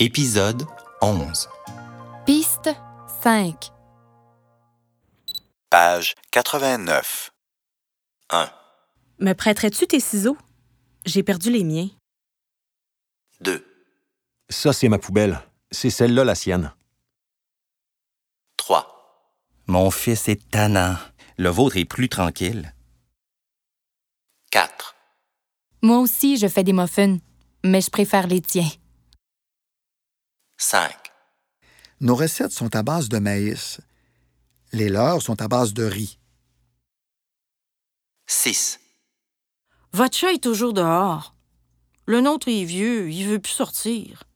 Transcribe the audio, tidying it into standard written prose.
Épisode 11. Piste 5. Page 89. 1, Me prêterais-tu tes ciseaux? J'ai perdu les miens. 2, Ça, c'est ma poubelle. C'est celle-là, la sienne. 3, Mon fils est tannant. Le vôtre est plus tranquille. 4, Moi aussi, je fais des muffins, mais je préfère les tiens. 5, Nos recettes sont à base de maïs. Les leurs sont à base de riz. 6, Votre chat est toujours dehors. Le nôtre est vieux, il veut plus sortir.